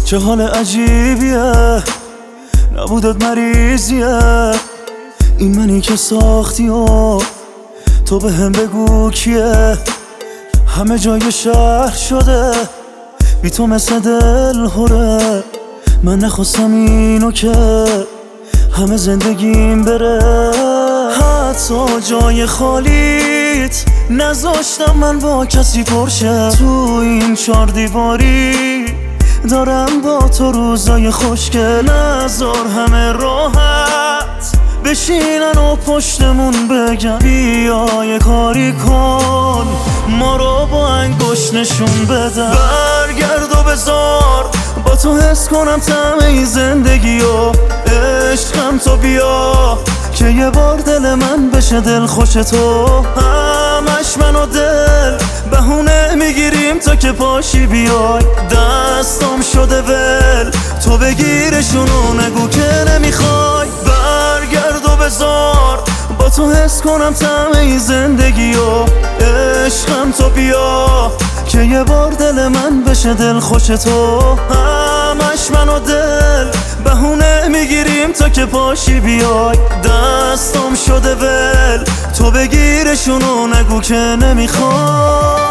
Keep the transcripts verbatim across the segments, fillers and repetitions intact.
چه حال عجیبیه، نبودت مریضیه. این منی که ساختی و تو به هم بگو کیه. همه جای شهر شده بی تو مثل دل هره. من نخواستم اینو که همه زندگیم بره. حتی جای خالیت نذاشتم من با کسی پرشه. تو این چار دیواری دارم با تو روزای خوشگل. نذار همه راحت بشینن و پشتمون بگن بیا یه کاری کن، ما رو با انگشت نشون بدن. برگرد و بذار با تو حس کنم طعم این زندگی و عشقم. تو بیا که یه بار دل من بشه دل خوش تو. همش من و دل بهونه میگیریم تا که پاشی بیای. دستم شده ول تو بگیرشونو نگو که نمیخوای. برگرد و بذار با تو حس کنم طعم این زندگی و عشقم. تو بیا که یه بار دل من بشه دل خوش تو. همش من و دل بهونه میگیریم تا که پاشی بیای. دستم شده ول تو بگیرشونو نگو که نمیخوای.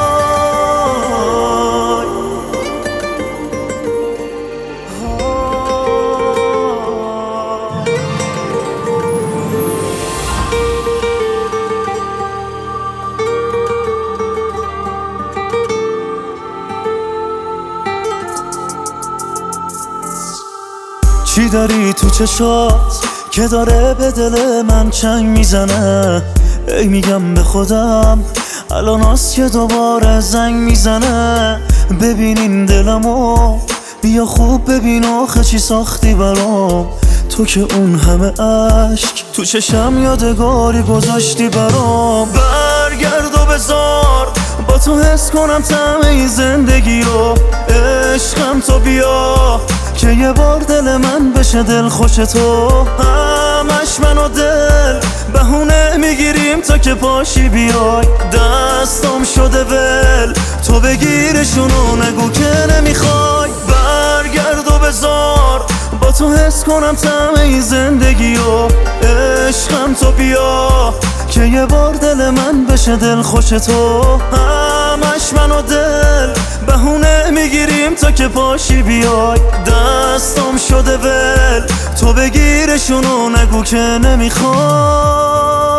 چی داری تو چشات که داره به دل من چنگ میزنه؟ ای میگم به خودم الان هست که دوباره زنگ میزنه. ببین این دلمو بیا خوب ببین آخه چی ساختی برام. تو که اون همه عشق تو چشم یادگاری گذاشتی برام. برگرد و بذار با تو حس کنم طعم این زندگی و عشقم. تو بیا که یه بار دل من بشه دل خوش تو. همش من و دل بهونه میگیریم تا که پاشی بیای. دستم شده ول تو بگیرشونو نگو که نمیخوای. برگرد و بذار با تو حس کنم طعم این زندگی و عشقم. تو بیا که یه بار دل من بشه دل خوش تو. همش من و دل بهونه میگیریم تا که پاشی بیای. دستم شده ول تو بگیرشونو نگو که نمیخوای.